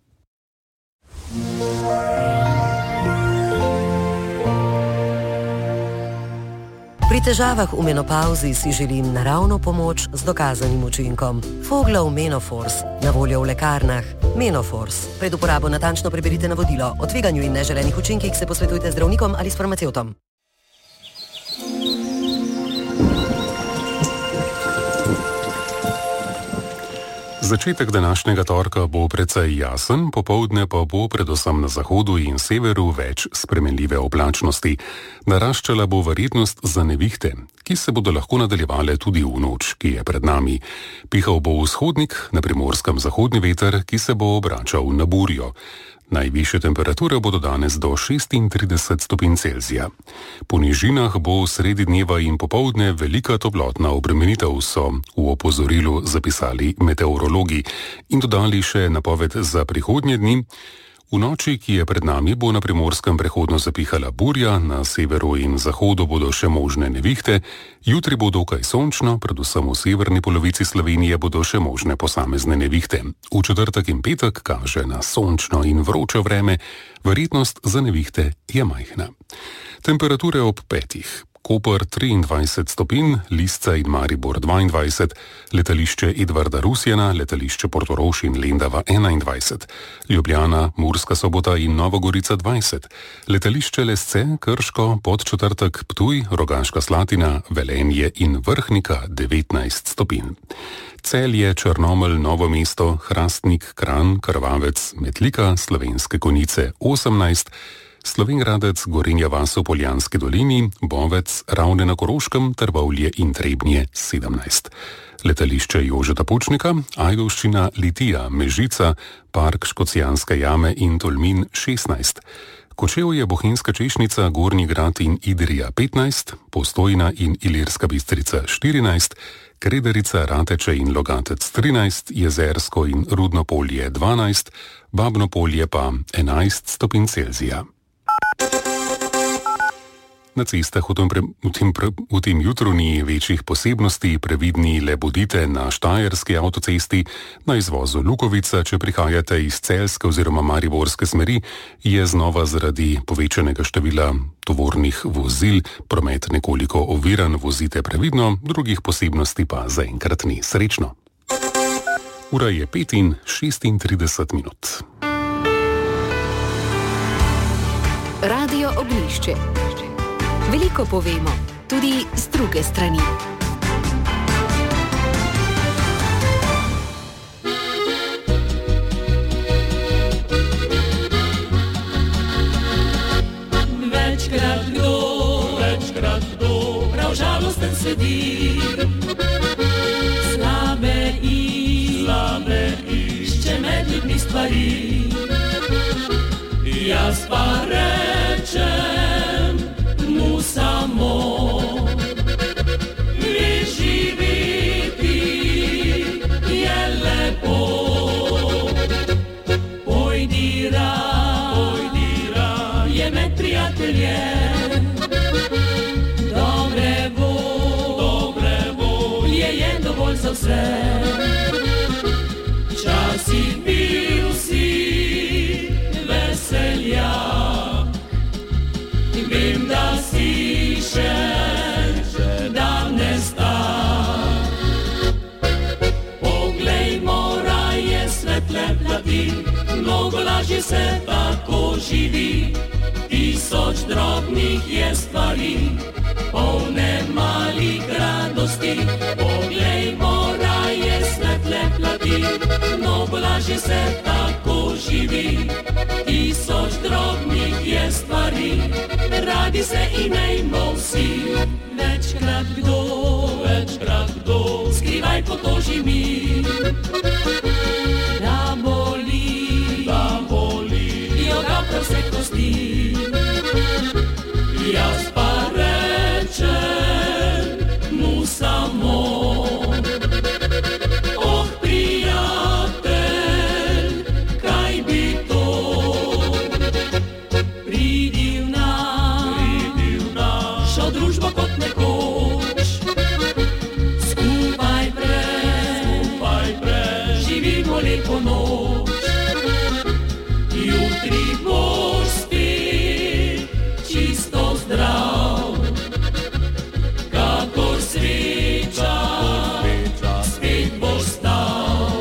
Pri težavah v menopavzi si želim naravno pomoč z dokazanim učinkom. Foglov Menofors, na voljo v lekarnah. Menofors. Pred uporabo natančno preberite navodilo. O tveganju in neželenih učinkih se posvetujte z zdravnikom ali s farmacevtom. Začetek današnjega torka bo precej jasen, popoldne pa bo predvsem na zahodu in severu več spremenljive oblačnosti. Naraščala bo verjetnost za nevihte, ki se bodo lahko nadaljevale tudi v noč, ki je pred nami. Pihal bo vzhodnik, na Primorskem zahodni veter, ki se bo obračal na burjo. Najvišje temperature bodo danes do 36 stopinj Celzija. Po nižinah bo sredi dneva in popoldne velika toplotna obremenitev, so v opozorilu zapisali meteorologi in dodali še napoved za prihodnje dni. V noči, ki je pred nami, bo na Primorskem prehodno zapihala burja, na severu in zahodu bodo še možne nevihte, jutri bo dokaj sončno, predvsem v severni polovici Slovenije bodo še možne posamezne nevihte. V četrtek in petek kaže na sončno in vroče vreme, verjetnost za nevihte je majhna. Temperature ob 5. Koper 23 stopinj, Lisca in Maribor 22, letališče Edvarda Rusjana, letališče Portorož in Lendava 21, Ljubljana, Murska Sobota in Novogorica 20, letališče Lesce, Krško, Podčetrtek, Ptuj, Rogaška Slatina, Velenje in Vrhnika 19 stopinj. Celje, Črnomelj, Novo mesto, Hrastnik, Kranj, Krvavec, Metlika, Slovenske Konjice 18, Slovenjgradec, Gorenja vas v Poljanski dolini, Bovec, Ravne na Koroškem, Trbovlje in Trebnje 17. Letališče Jožeta Pučnika, Ajdovščina, Litija, Mežica, Park Škocjanske jame in Tolmin 16. Kočevje, Bohinjska Češnica, Gornji Grad in Idrija 15, Postojna in Ilirska Bistrica 14, Krederica, Rateče in Logatec 13, Jezersko in Rudno polje 12, Babno polje pa 11 stopinj Celzija. Na cestah v tem jutru ni večjih posebnosti, previdni le bodite na Štajerski avtocesti, na izvozu Lukovica, če prihajate iz celjske oziroma mariborske smeri, je znova zaradi povečanega števila tovornih vozil promet nekoliko oviran, vozite previdno, drugih posebnosti pa zaenkrat ni. Srečno! Ura je 5:36 minut. Radio Oglišče. Veliko povemo, tudi z druge strani. Večkrat kdo, prav žalosten sedi, slabe išče med ljudmi stvari. Jaz pa rečem mu samo, živeti je lepo. Pojdi je med prijatelje, dobre volje je dovolj za vse. Včasih bil si veselja, vem, da si še davne star. Poglejmo raje svetle plati, mnogo lažje se tako živi. 1000 drobnih je stvari, polne malih radosti. Poglejmo raje svetle plati, mnogo lažje se tako živi. 1000 drobnih je stvari, radi se imejmo vsi. Večkrat kdo, skrivaj potoži mi, da boli, jo ga prav vse kosti. Jaz pa rečem mu samo, oh prijatelj, kaj bi to? Pridi v našo družbo kot nekoč, skupaj živimo lepo noč. Jutri boš spet čisto zdrav, kakor sreča spet boš stal.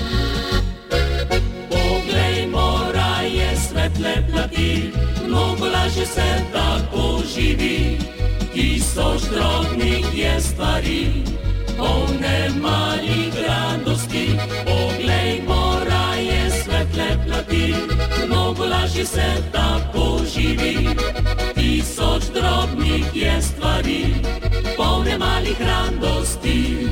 Poglejmo raje svetle plati, mnogo lažje se tako živi. 1000 drobnih je stvari, polne malih radosti. Poglejmo raje svetle plati, mnogo lažje se tako živi. 1000 drobnih je stvari, polne malih radosti.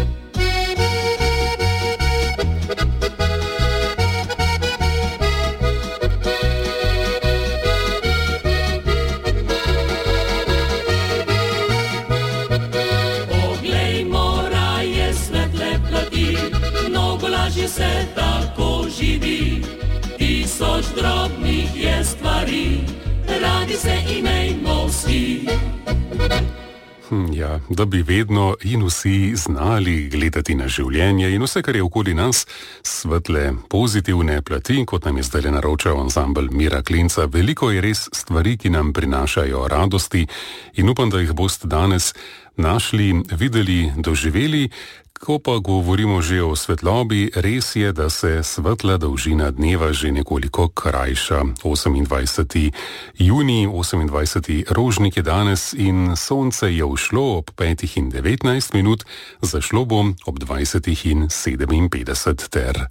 Lažje se tako živi. 1000 drobnih je stvari, radi se imejmo vsi. Ja, da bi vedno in vsi znali gledati na življenje in vse, kar je okoli nas, svetle, pozitivne plati, kot nam je zdaj naročal ansambel Mira Klinca. Veliko je res stvari, ki nam prinašajo radosti in upam, da jih boste danes našli, videli, doživeli. Ko pa govorimo že o svetlobi, res je, da se svetla dolžina dneva že nekoliko krajša. 28. junij, 28. rožnik je danes in sonce je ušlo ob 5:19, zašlo bo ob 20:57 ter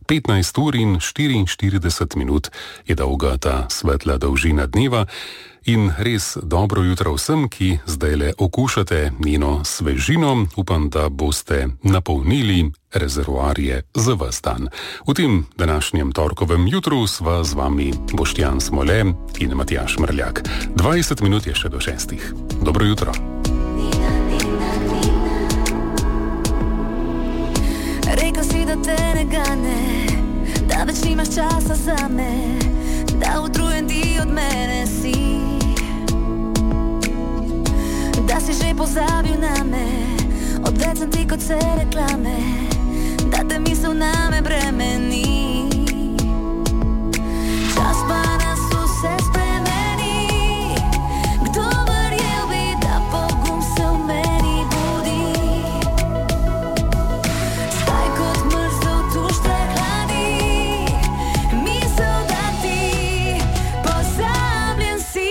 15:44 je dolga ta svetla dolžina dneva. In res dobro jutro vsem, ki zdajle okušate njeno svežino. Upam, da boste napolnili rezervoarje za vas dan. V tem današnjem torkovem jutru sva z vami Boštjan Smole in Matjaž Mrljak. 20 minut je še do 6. Dobro jutro. Rekel si, da te ne gane, da več nimaš časa za me, da utrujen ti od mene si, da si že pozabil na me, odveč sem ti kot se reklame, da te misel name bremeni. Čas pa nas vse spremeni, kdo verjel bi, da pogum se v meni budi. Staj kot mrzel tuš te hladi, misel, da ti pozabljen si.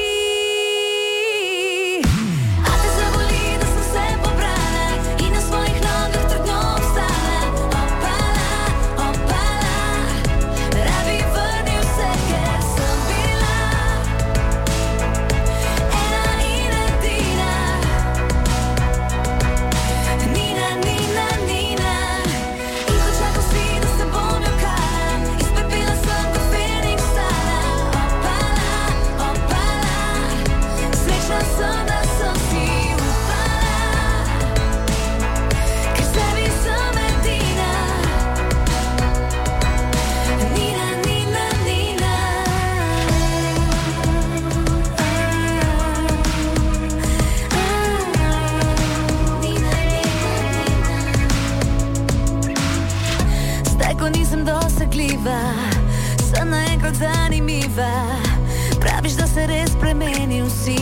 Sem naenkrat zanimiva, praviš, da se res spremenil si,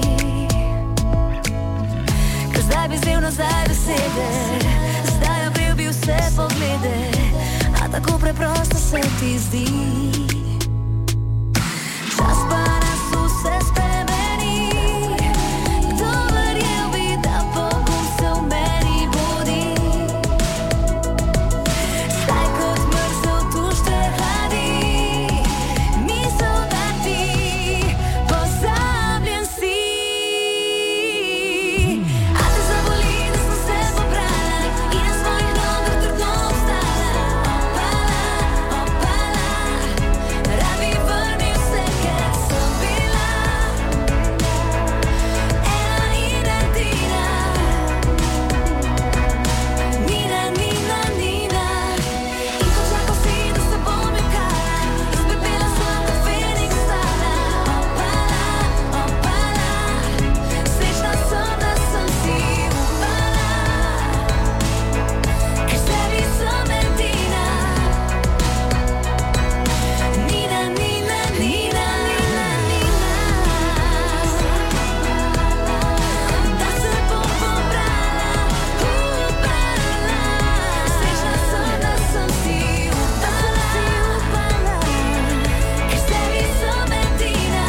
ker zdaj bi vzel nazaj besede, zdaj obril bi vse poglede, a tako preprosto se ti zdi. Čas pa nas vse spremeni, kdo verjel bi, da pogum se v meni budi. Staj kot mrzel tuš te hladi, misel, da ti pozabljen si. A te zaboli, da sem se pobrala in na svojih nogah trdno obstala. Opala, opala, rad bi vrnil vse, ker sem bila ena in edina. Nina, Nina, Nina. In počakal si, da se bom jokala, iz pepela sem kot Feniks vstala. Opala, opala, srečna sem, da sem si upala, ker sebi sem edina. Nina, Nina, Nina, Nina, Nina. Da se bom pobrala, upala, srečna sem, da sem si upala, ker sebi sem edina.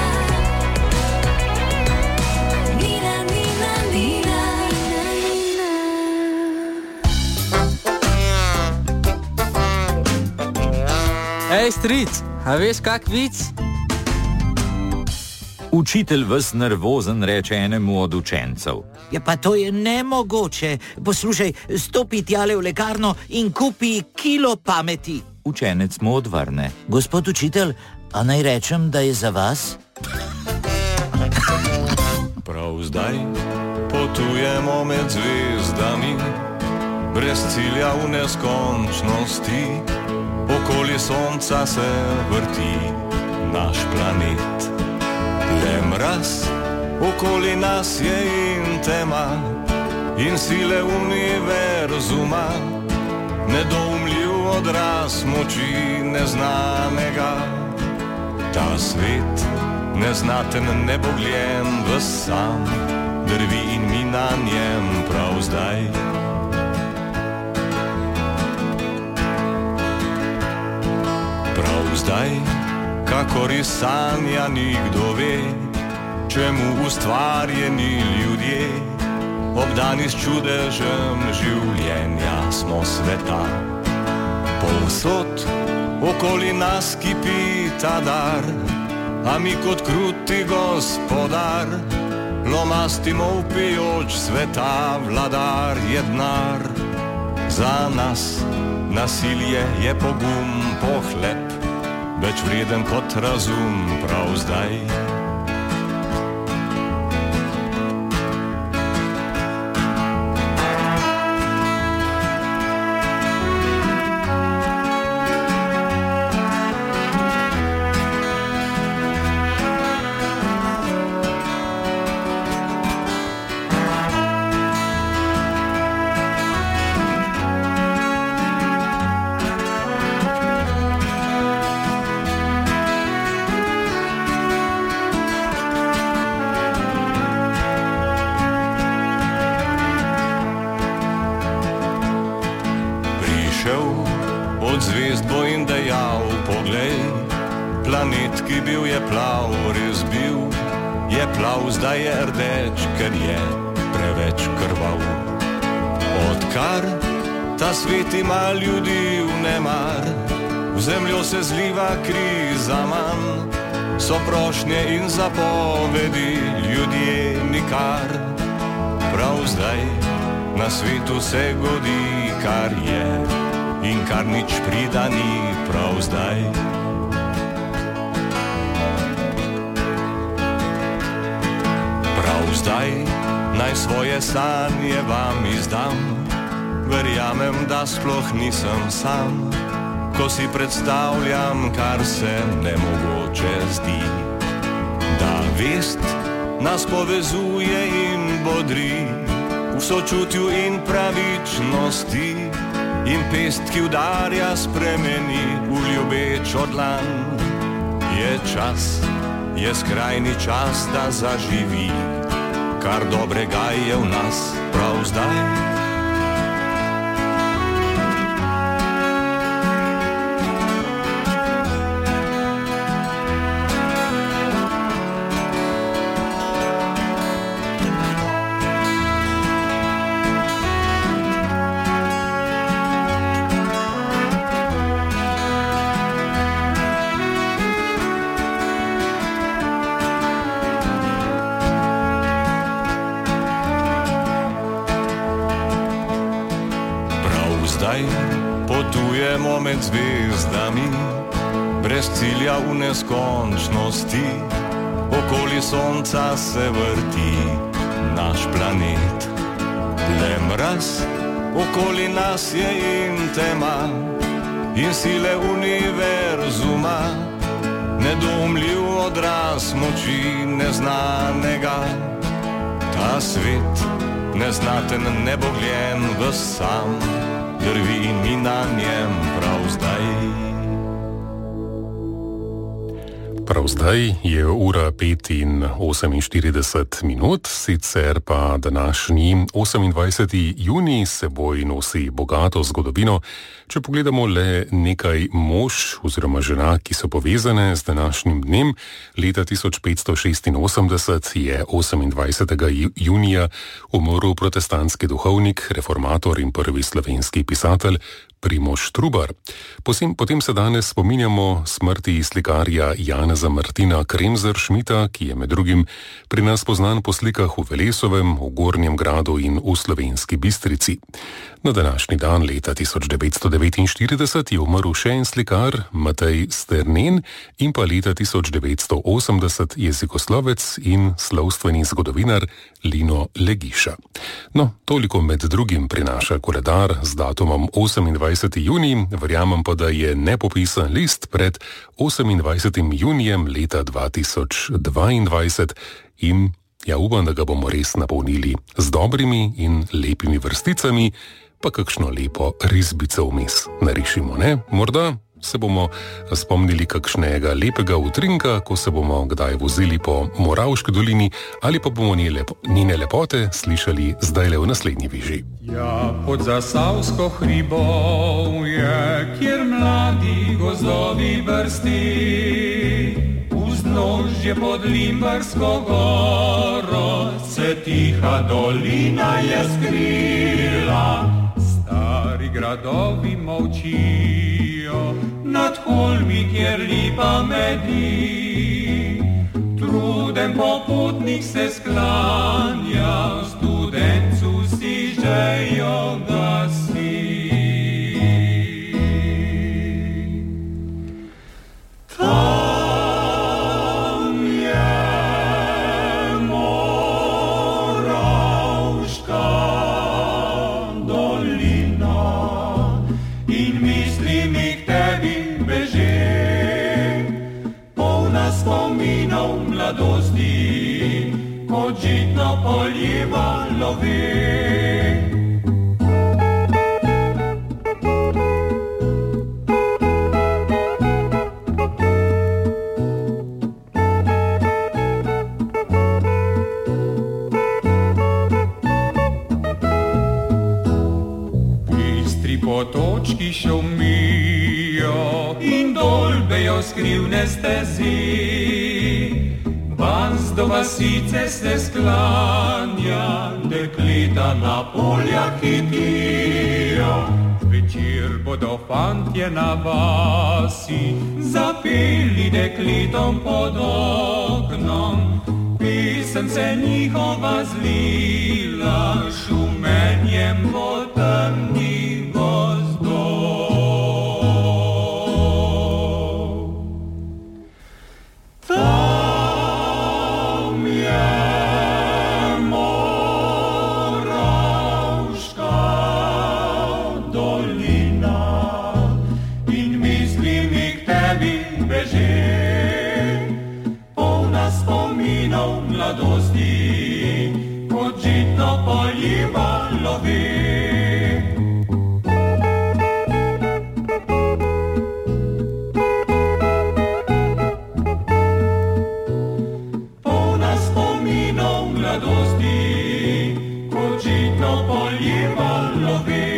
Nina, Nina, Nina, Nina. Ej, stric, a veš kak vic? Učitelj ves nervozen reče enemu od učencev. Ja, pa to je nemogoče. Poslušaj, stopi tjale v lekarno in kupi kilo pameti. Učenec mu odvrne. Gospod učitelj, a naj rečem, da je za vas? Prav zdaj potujemo med zvezdami, brez cilja v neskončnosti. Okoli sonca se vrti naš planet. Le mraz okoli nas je in tema, in sile univerzuma, nedoumljiv odraz moči neznanega. Ta svet, neznaten, nebogljen, ves sam, drvi in mi na njem prav zdaj. Prav zdaj, kakor iz sanja nikdo ve, čemu ustvarjeni ljudje, obdani s čudežem življenja smo sveta. Povsod okoli nas kipi ta dar, a mi kot kruti gospodar lomastimo vpijoč sveta, vladar je denar. Za nas nasilje je pogum, pohlep, več vreden kot razum prav zdaj. Od zvezd bo in dejal, poglej, planet, ki bil je plav, res bil, je plav, zdaj je rdeč, ker je preveč krvav. Odkar ta svet ima ljudi vnemar, v zemljo se zliva kri zaman, so prošnje in zapovedi, ljudje nikar. Prav zdaj na svetu se godi, kar je in kar nič prida ni prav zdaj. Prav zdaj naj svoje sanje vam izdam, verjamem, da sploh nisem sam, ko si predstavljam, kar se nemogoče zdi. Da vest nas povezuje in bodri, v sočutju in pravičnosti, in pest, ki udarja, spremeni v ljubečo dlan. Je čas, je skrajni čas, da zaživi, kar dobrega je v nas prav zdaj. Zdaj potujemo med zvezdami, brez cilja v neskončnosti, okoli sonca se vrti naš planet. Le mraz okoli nas je in tema, in sile univerzuma, nedoumljiv odraz moči neznanega. Ta svet, neznaten, nebogljen, ves sam, drvi in mi na njem prav zdaj. Prav zdaj je ura 5:48, sicer pa današnji 28. junij seboj nosi bogato zgodovino. Če pogledamo le nekaj mož oziroma žena, ki so povezane z današnjim dnem, leta 1586 je 28. junija umrl protestantski duhovnik, reformator in prvi slovenski pisatelj Primož Trubar. Potem se danes spominjamo smrti slikarja Janeza Martina Kremzer-Schmidta, ki je med drugim pri nas poznan po slikah v Velesovem, v Gornjem Gradu in v Slovenski Bistrici. Na današnji dan leta 1949 je umrl še en slikar, Matej Sternen, in pa leta 1980 jezikoslovec in slovstveni zgodovinar Lino Legiša. No, toliko med drugim prinaša koledar z datumom 28. junij, verjamem pa, da je nepopisan list pred 28. junijem leta 2022 in Ja, upam, da ga bomo res napolnili z dobrimi in lepimi vrsticami, pa kakšno lepo risbico vmes narišimo, ne? Morda se bomo spomnili kakšnega lepega utrinka, ko se bomo kdaj vozili po Moravški dolini, ali pa bomo njene lepote slišali zdajle v naslednji viži. Ja, pod Zasavsko hribovje, kjer mladi gozdovi brsti, vznožje pod Limbarsko goro, se tiha dolina je skrila. Stari gradovi molčijo, nad holmi, kjer lipa medi. Truden popotnik se sklanja, studencu si žejo gasi. Tam je Moravška dolina in misli mi k tebi beže, polna spominov mladosti, kot žitno poljiva lovi. Potočki šumijo in dolbejo skrivne stezi, Banz do vasice se sklanja, dekleta na polja hitijo. Večer bodo fantje na vasi zapeli dekletom pod oknom, pisence njihova zlila šumenjem po temnih gozdov. Tam je Moravška dolina in misli mi k tebi beže, polna spominov mladosti, kot žitno poljiva lovi. Polna spominov mladosti, kot žitno poljiva lovi.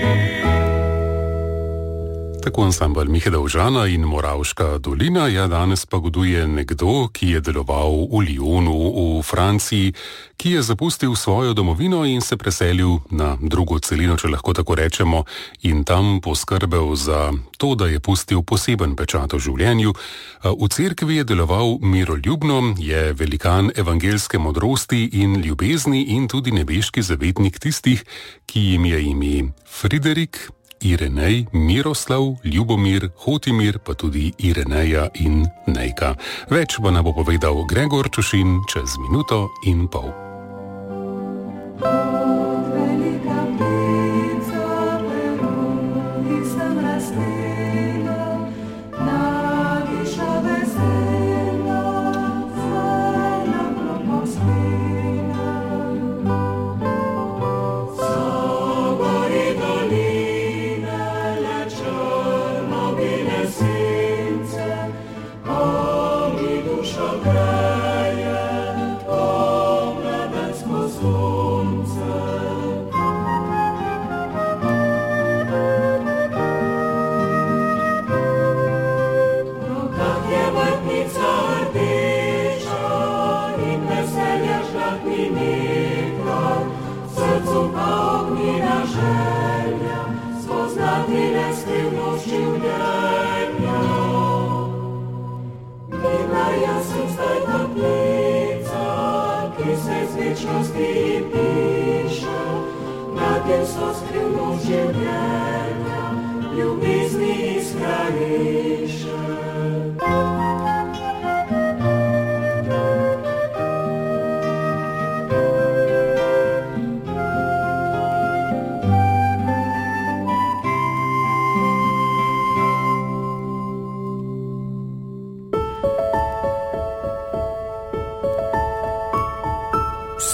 Tako ansambl Mihe Dovžana in Moravška dolina, ja, danes pa goduje nekdo, ki je deloval v Lyonu v Franciji, ki je zapustil svojo domovino in se preselil na drugo celino, če lahko tako rečemo, in tam poskrbel za to, da je pustil poseben pečat v življenju. V cerkvi je deloval miroljubno, je velikan evangelske modrosti in ljubezni in tudi nebeški zavetnik tistih, ki jim je ime Friderik, Irenej, Miroslav, Ljubomir, Hotimir, pa tudi Ireneja in Nejka. Več pa nam bo povedal Gregor Čušin čez minuto in pol.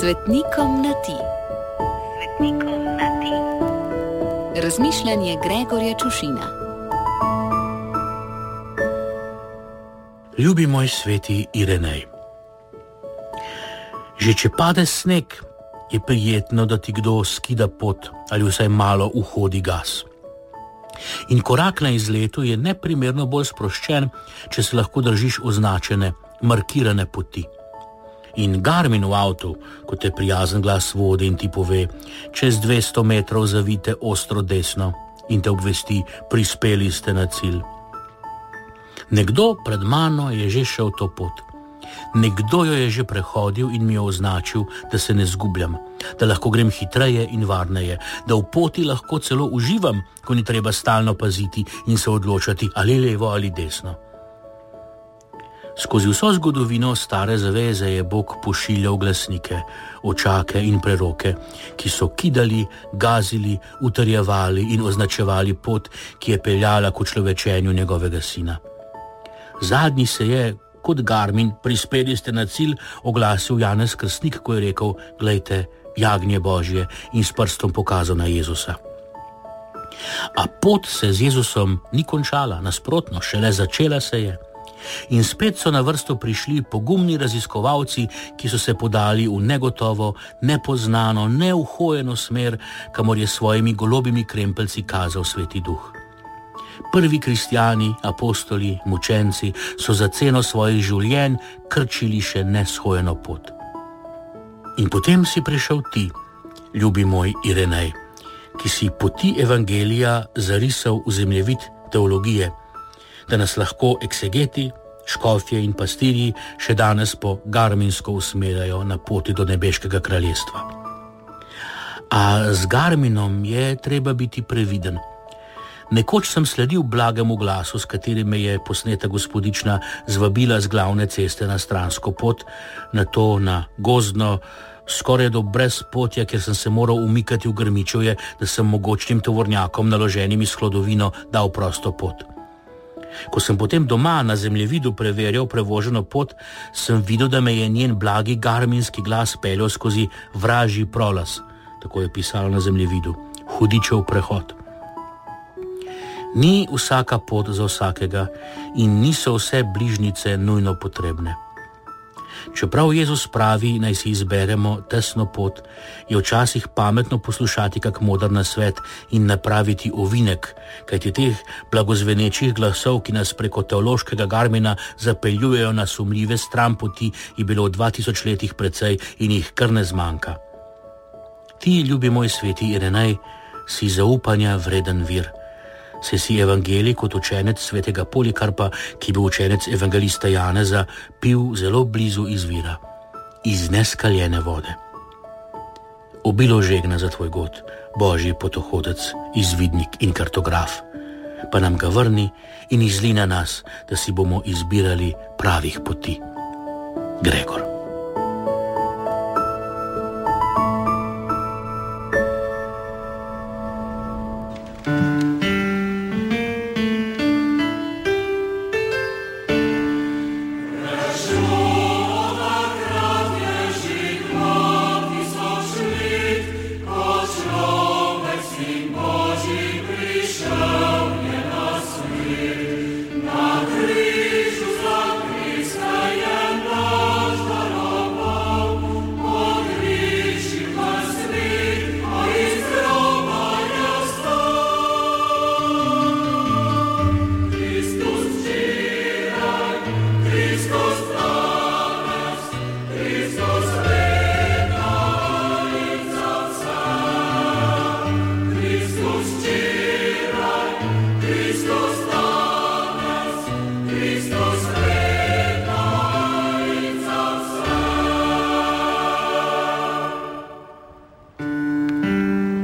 Svetnikom na ti. Svetnikom na ti. Razmišljanje Gregorja Čušina. Ljubi moj sveti Irenej. Že če pade sneg, je prijetno, da ti kdo skida pot ali vsaj malo uhodi gas. In korak na izletu je neprimerno bolj sproščen, če se lahko držiš označene, markirane poti. In Garmin v avtu, ko te prijazen glas vodi in ti pove, čez 200 metrov zavite ostro desno in te obvesti, prispeli ste na cilj. Nekdo pred mano je že šel to pot. Nekdo jo je že prehodil in mi jo označil, da se ne zgubljam, da lahko grem hitreje in varneje, da v poti lahko celo uživam, ko ni treba stalno paziti in se odločati ali levo ali desno. Skozi vso zgodovino stare zaveze je Bog pošiljal glasnike, očake in preroke, ki so kidali, gazili, utrjevali in označevali pot, ki je peljala k učlovečenju njegovega sina. Zadnji se je, kot Garmin, prispeli ste na cilj, oglasil Janez Krstnik, ko je rekel, glejte, jagnje Božje, in s prstom pokazal na Jezusa. A pot se z Jezusom ni končala, nasprotno, šele začela se je. In spet so na vrsto prišli pogumni raziskovalci, ki so se podali v negotovo, nepoznano, neuhojeno smer, kamor je svojimi golobimi krempeljci kazal Sveti Duh. Prvi kristjani, apostoli, mučenci so za ceno svojih življenj krčili še neshojeno pot. In potem si prišel ti, ljubi moj Irenej, ki si poti evangelija zarisal v zemljevid teologije, da nas lahko eksegeti, škofje in pastirji še danes po garminsko usmerjajo na poti do nebeškega kraljestva. A z Garminom je treba biti previden. Nekoč sem sledil blagemu glasu, s katerim me je posneta gospodična zvabila z glavne ceste na stransko pot, nato na gozdno, skoraj do brezpotja, ker sem se moral umikati v grmičevje, da sem mogočnim tovornjakom naloženim iz hlodovino dal prosto pot. Ko sem potem doma na zemljevidu preverjal prevoženo pot, sem videl, da me je njen blagi garminski glas peljal skozi vražji prolaz, tako je pisalo na zemljevidu, hudičev prehod. Ni vsaka pot za vsakega in niso vse bližnjice nujno potrebne. Čeprav Jezus pravi, naj si izberemo tesno pot, je včasih pametno poslušati kak moder nasvet in napraviti ovinek, kajti teh blagozvenečih glasov, ki nas preko teološkega Garmina zapeljujejo na sumljive stranpoti, je bilo v 2000 letih precej in jih kar ne zmanjka. Ti, ljubi moj sveti Irenej, si zaupanja vreden vir. Se si evangelij kot učenec svetega Polikarpa, ki bil učenec evangelista Janeza, pil zelo blizu izvira, iz neskaljene vode. Obilo žegna za tvoj god, Božji potohodec, izvidnik in kartograf, pa nam ga vrni in izli na nas, da si bomo izbirali pravih poti. Gregor.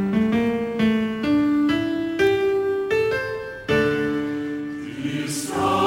Christ.